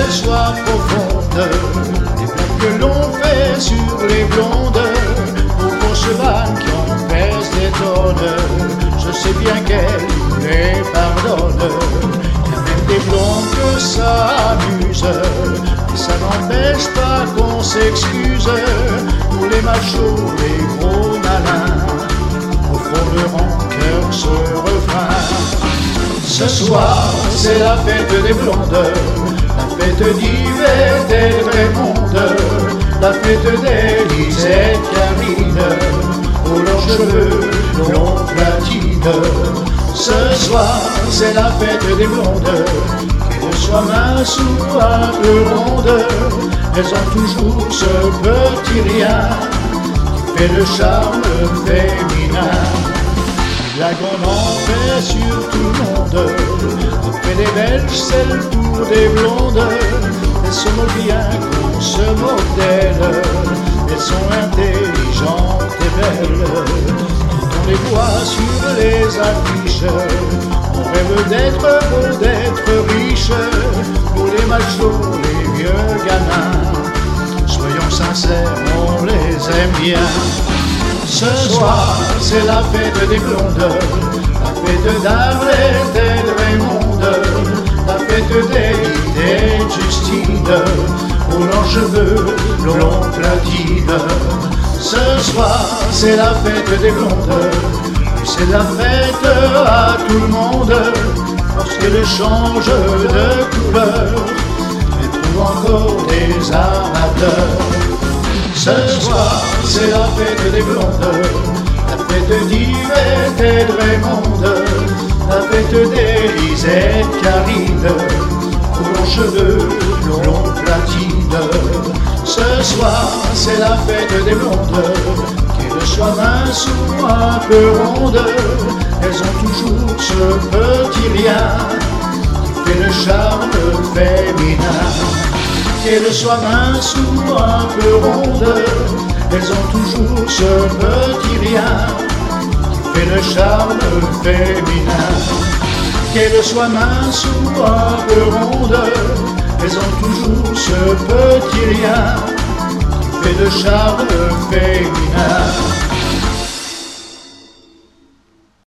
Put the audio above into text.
soit profonde, les plaques que l'on fait sur les blondes, aux gros chevals qui en pèsent des tonnes. Je sais bien qu'elle les pardonne. Il y a même des blondes que ça amuse, et ça n'empêche pas qu'on s'excuse. Pour les machos, les gros malins, au fond de rancœur ce refrain. Ce soir, c'est la fête des blondes, la fête d'Yvette et de Raymonde, la fête d'Élise et de Karine, aux longs cheveux, longs platines. Ce soir, c'est la fête des blondes, qu'elles soient minces ou un peu rondes, elles ont toujours ce petit rien qui fait le charme féminin. La grande en fait sur tout le monde, après les Belges, c'est le tour des blondes. Elles se moquent bien qu'on se moque d'elles, elles sont intelligentes et belles. Quand on les voit sur les affiches, on rêve d'être beau, d'être riche. Pour les machos, les vieux gamins, soyons sincères, on les aime bien. Ce soir, c'est la fête des blondes, la fête d'Arlette et de Raymonde, la fête d'Élise et de Justine, aux longs cheveux, longs platines. Ce soir, c'est la fête des blondes, c'est la fête à tout le monde, parce qu'elles changent de couleur et trouvent encore des amateurs. Ce soir, c'est la fête des blondes, la fête d'Yvette et de Raymonde, la fête d'Élise et de Karine, aux longs cheveux, longs platines. Ce soir, c'est la fête des blondes, qu'elles soient minces ou un peu rondes, elles ont toujours ce petit rien qui fait le charme féminin. Qu'elles soient minces ou un peu rondes, elles ont toujours ce petit rien qui fait le charme féminin. Qu'elles soient minces ou un peu rondes, elles ont toujours ce petit rien qui fait le charme féminin.